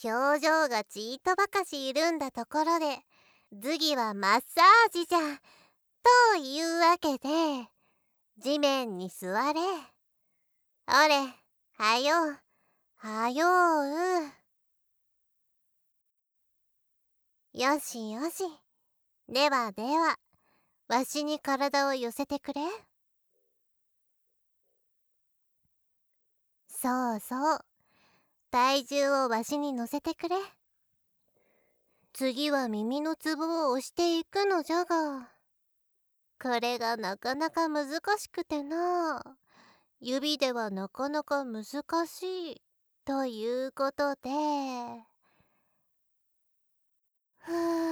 表情がちいとばかし緩んだところで、次はマッサージじゃ。というわけで、地面に座れ。おれ、はよう、はよう。よしよし。ではでは、わしに体を寄せてくれ。そうそう。体重をわしに乗せてくれ。次は耳のつぼを押していくのじゃが、これがなかなか難しくてな。指ではなかなか難しい。ということで、ふ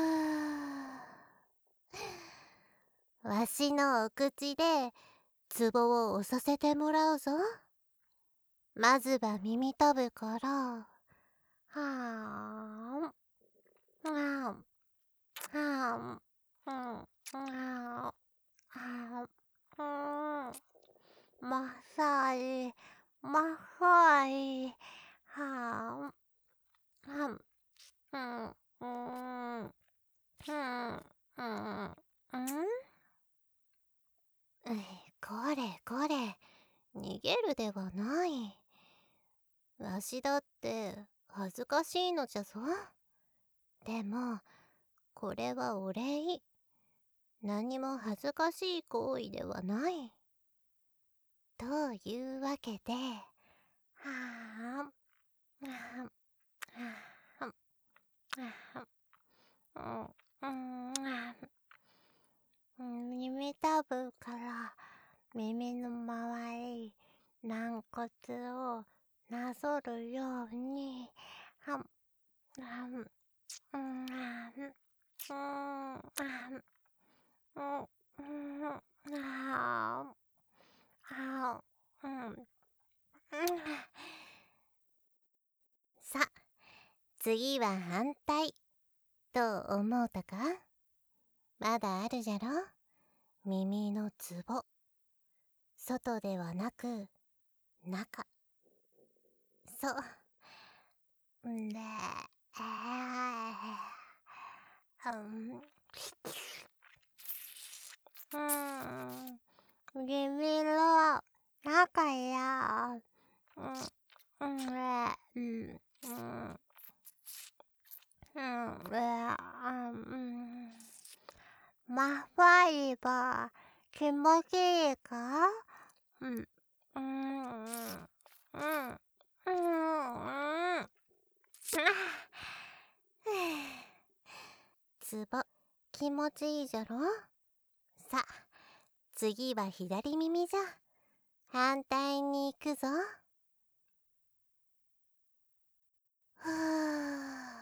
ぅ。わしのお口でつぼを押させてもらうぞ。まずは耳たぶから。はーん。はーん。はーん。はーん。マッサージ、マッサージ。はーん。はん。うん。うん。うん。うん。これこれ。逃げるではない。わしだって恥ずかしいのじゃぞ。でも、これはお礼。何も恥ずかしい行為ではない。というわけで、はあん、はあん、はあん、耳たぶから耳の周り、軟骨をなぞるように、はん、はん、うん、はん、うん、はん、うん、うん、はあ、うん。さ、次は反対と思うたか？まだあるじゃろ？耳のつぼ。外ではなく、中。そう。んで、耳の中や、マッサージは気持ちいいか？うん、うん、うん、うん、うん。つぼ、気持ちいいじゃろ？さ、次は左耳じゃ。反対に行くぞ。ふぅ。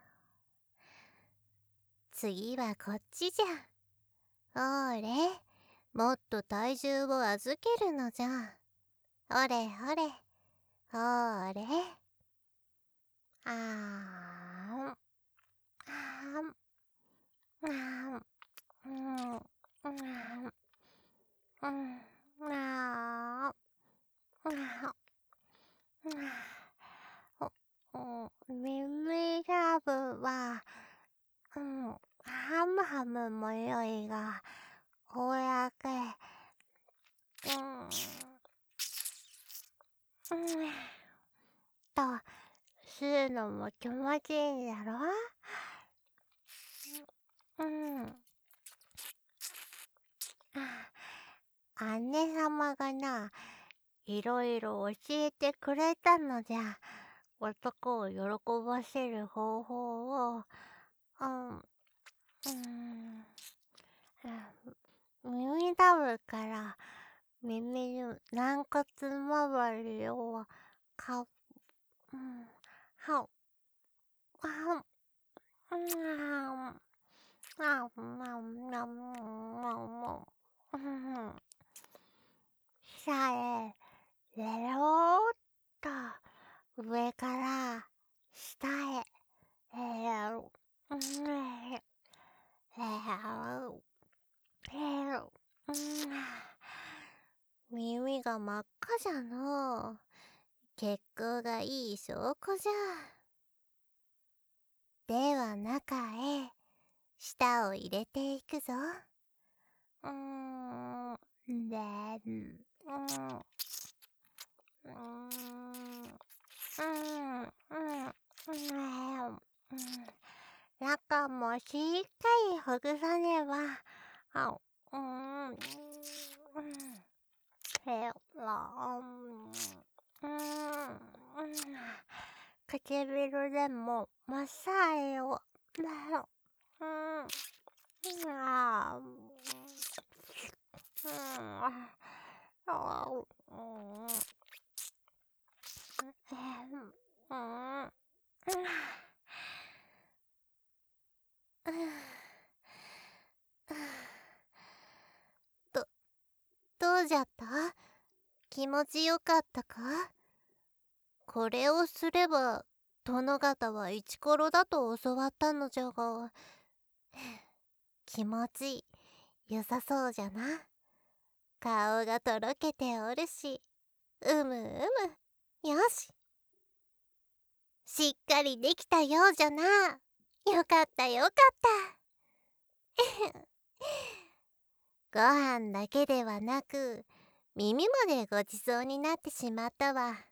次はこっちじゃ。ほれ、もっと体重を預けるのじゃ。ほれほれ、ほれ。あーん、あーん、あーん、うん、うん、うん、あーん、耳たぶは、ハムハムもよいが、こうやって、と、するのも気持ちいいんだろ？姉様がな、いろいろ教えてくれたのじゃ。男を喜ばせる方法を、うん、耳たぶから耳の軟骨周りをか、は、は、さえ、レローっと上から下へ、レロ、耳が真っ赤じゃのう。血行がいい証拠じゃ。 では中へ舌を入れていくぞ。うーん、で、うん、中もしっかりほぐさねば。うん、うん、へら、うん、唇でもマッサージを。うん、あど、どうじゃった？気持ちよかったか？これをすれば、殿方はイチコロだと教わったのじゃが、気持ち良さそうじゃな。顔がとろけておるし、うむうむ。よし、しっかりできたようじゃな。よかったよかった。ご飯だけではなく、耳までごちそうになってしまったわ。